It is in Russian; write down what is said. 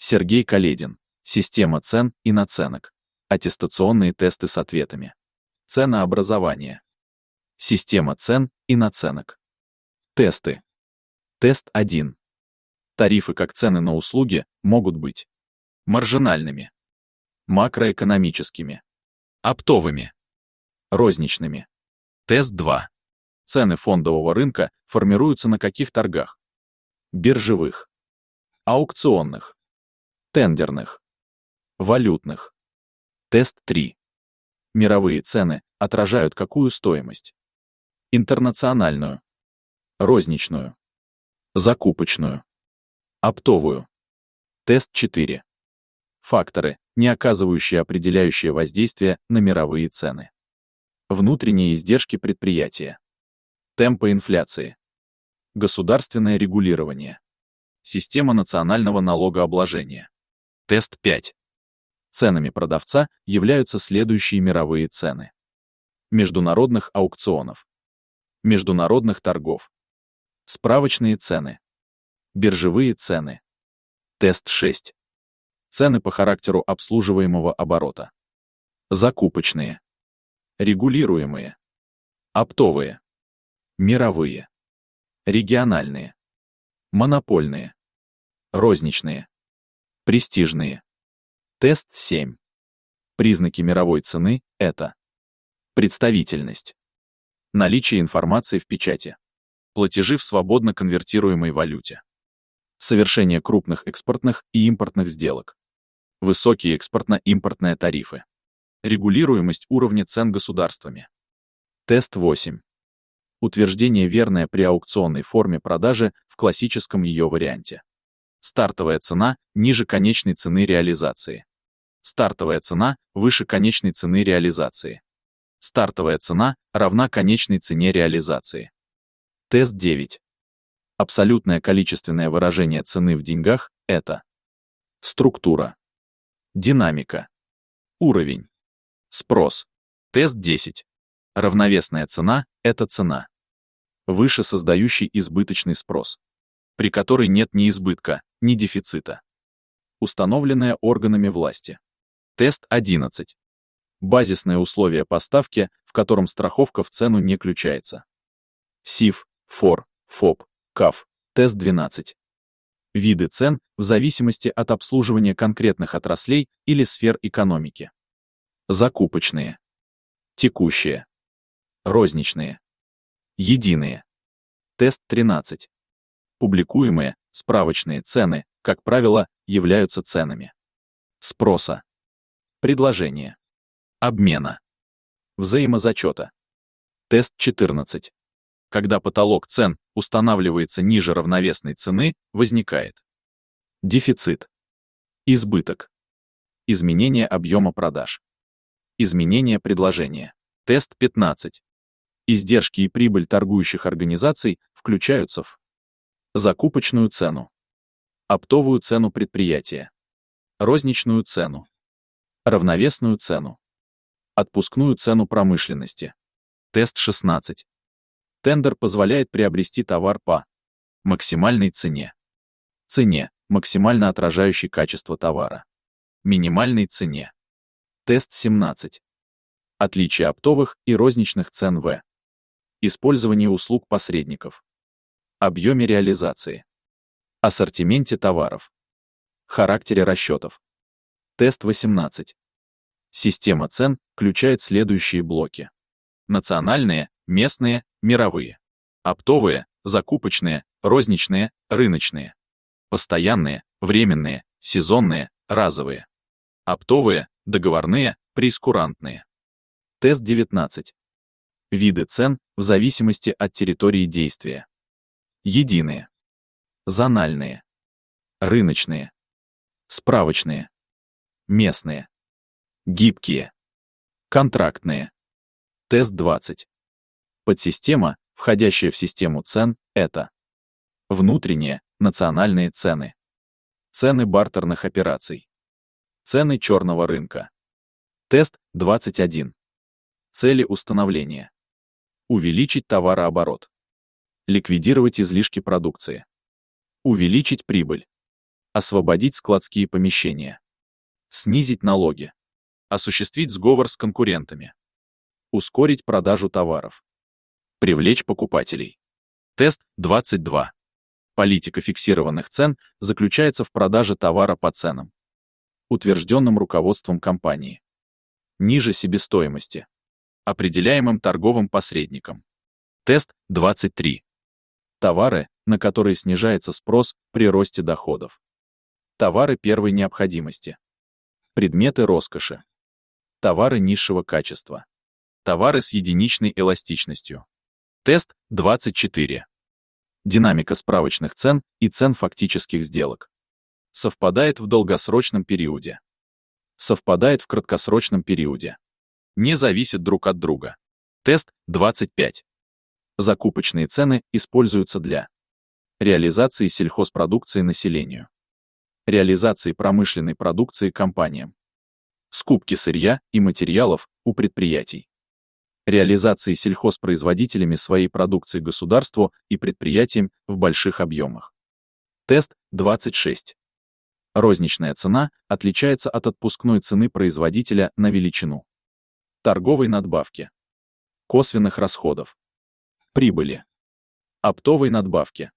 Сергей Каледин. Система цен и наценок. Аттестационные тесты с ответами. Ценообразование. Система цен и наценок. Тесты. Тест 1. Тарифы как цены на услуги могут быть маржинальными, макроэкономическими, оптовыми, розничными. Тест 2. Цены фондового рынка формируются на каких торгах? Биржевых, аукционных, тендерных, валютных. Тест 3. Мировые цены отражают какую стоимость? Интернациональную, розничную, закупочную, оптовую. Тест 4. Факторы, не оказывающие определяющее воздействие на мировые цены. Внутренние издержки предприятия. Темпы инфляции. Государственное регулирование. Система национального налогообложения. Тест 5. Ценами продавца являются следующие мировые цены. Международных аукционов. Международных торгов. Справочные цены. Биржевые цены. Тест 6. Цены по характеру обслуживаемого оборота. Закупочные. Регулируемые. Оптовые. Мировые. Региональные. Монопольные. Розничные. Престижные. Тест 7. Признаки мировой цены – это представительность, наличие информации в печати, платежи в свободно конвертируемой валюте, совершение крупных экспортных и импортных сделок, высокие экспортно-импортные тарифы, регулируемость уровня цен государствами. Тест 8. Утверждение верное при аукционной форме продажи в классическом ее варианте. Стартовая цена ниже конечной цены реализации. Стартовая цена выше конечной цены реализации. Стартовая цена равна конечной цене реализации. Тест 9. Абсолютное количественное выражение цены в деньгах – это структура, динамика, уровень, спрос. Тест 10. Равновесная цена – это цена, выше создающий избыточный спрос, при которой нет ни избытка, ни дефицита. Установленная органами власти. Тест 11. Базисное условие поставки, в котором страховка в цену не включается. СИФ, ФОР, ФОП, КАФ. Тест 12. Виды цен в зависимости от обслуживания конкретных отраслей или сфер экономики. Закупочные. Текущие. Розничные. Единые. Тест 13. Публикуемые, справочные цены, как правило, являются ценами спроса, предложения, обмена, взаимозачета. Тест 14. Когда потолок цен устанавливается ниже равновесной цены, возникает дефицит, избыток, изменение объема продаж, изменение предложения. Тест 15. Издержки и прибыль торгующих организаций включаются в закупочную цену, оптовую цену предприятия, розничную цену, равновесную цену, отпускную цену промышленности. Тест 16. Тендер позволяет приобрести товар по максимальной цене, максимально отражающей качество товара, минимальной цене. Тест 17. Отличие оптовых и розничных цен в использовании услуг посредников, объеме реализации, ассортименте товаров, характере расчетов. Тест 18. Система цен включает следующие блоки: национальные, местные, мировые, оптовые, закупочные, розничные, рыночные, постоянные, временные, сезонные, разовые, оптовые, договорные, прейскурантные. Тест 19. Виды цен в зависимости от территории действия. Единые, зональные, рыночные, справочные, местные, гибкие, контрактные. Тест 20. Подсистема, входящая в систему цен, это внутренние, национальные цены, цены бартерных операций, цены черного рынка. Тест 21. Цели установления. Увеличить товарооборот. Ликвидировать излишки продукции. Увеличить прибыль. освободить складские помещения, снизить налоги, осуществить сговор с конкурентами, ускорить продажу товаров, привлечь покупателей. Тест 22. Политика фиксированных цен заключается в продаже товара по ценам, утвержденным руководством компании, ниже себестоимости, определяемым торговым посредником. Тест 23. Товары, на которые снижается спрос при росте доходов. Товары первой необходимости. Предметы роскоши. Товары низшего качества. Товары с единичной эластичностью. Тест 24. Динамика справочных цен и цен фактических сделок. Совпадает в долгосрочном периоде. Совпадает в краткосрочном периоде. Не зависит друг от друга. Тест 25. Закупочные цены используются для реализации сельхозпродукции населению, реализации промышленной продукции компаниям, скупки сырья и материалов у предприятий, реализации сельхозпроизводителями своей продукции государству и предприятиям в больших объемах. Тест 26. Розничная цена отличается от отпускной цены производителя на величину торговой надбавки, косвенных расходов, прибыли, оптовой надбавки,